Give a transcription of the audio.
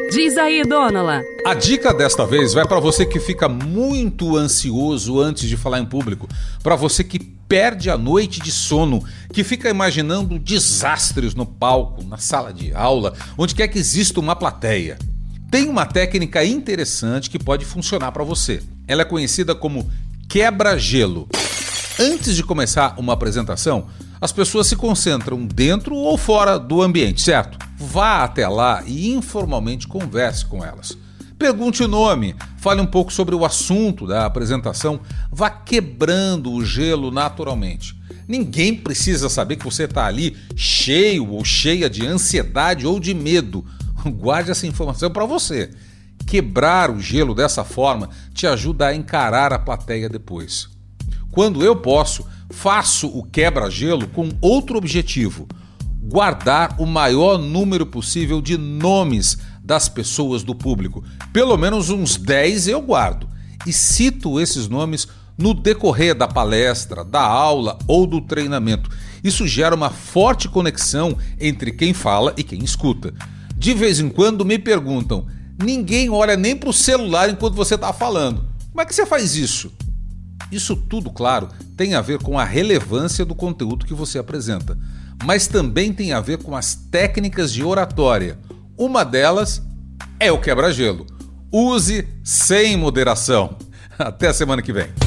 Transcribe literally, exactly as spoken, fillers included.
Diz aí, Dônala. A dica desta vez vai para você que fica muito ansioso antes de falar em público, para você que perde a noite de sono, que fica imaginando desastres no palco, na sala de aula, onde quer que exista uma plateia. Tem uma técnica interessante que pode funcionar para você. Ela é conhecida como quebra-gelo. Antes de começar uma apresentação, as pessoas se concentram dentro ou fora do ambiente, certo? Vá até lá e informalmente converse com elas. Pergunte o nome, fale um pouco sobre o assunto da apresentação, vá quebrando o gelo naturalmente. Ninguém precisa saber que você está ali cheio ou cheia de ansiedade ou de medo. Guarde essa informação para você. Quebrar o gelo dessa forma te ajuda a encarar a plateia depois. Quando eu posso, faço o quebra-gelo com outro objetivo: guardar o maior número possível de nomes das pessoas do público. Pelo menos uns dez eu guardo e cito esses nomes no decorrer da palestra, da aula ou do treinamento. Isso gera uma forte conexão entre quem fala e quem escuta. De vez em quando me perguntam: ninguém olha nem para o celular enquanto você está falando. Como é que você faz isso? Isso tudo, claro, tem a ver com a relevância do conteúdo que você apresenta, mas também tem a ver com as técnicas de oratória. Uma delas é o quebra-gelo. Use sem moderação. Até a semana que vem.